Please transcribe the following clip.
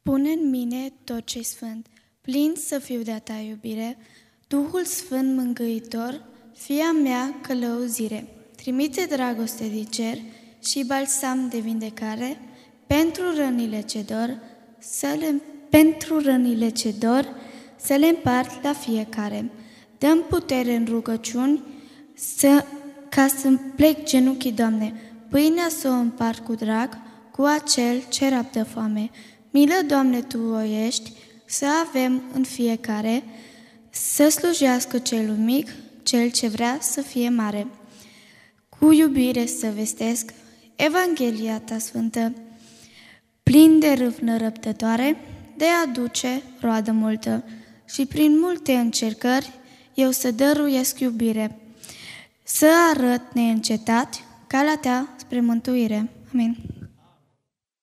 Pune în mine tot ce-i sfânt, plin să fiu de-a ta iubire, Duhul Sfânt Mângâitor, fie a mea călăuzire. Trimite dragoste din cer și balsam de vindecare, pentru rănile ce dor, să le împart la fiecare. Dă-mi putere în rugăciuni, ca să-mi plec genunchii, Doamne, pâinea să o împart cu drag, cu acel ce rabdă foame. Milă, Doamne, Tu voiești să avem în fiecare, să slujească celul mic, cel ce vrea să fie mare. Cu iubire să vestesc Evanghelia Ta sfântă, plin de râvnă răbdătoare, de a aduce roadă multă, și prin multe încercări eu să dăruiesc iubire, să arăt neîncetat calea Ta spre mântuire. Amin.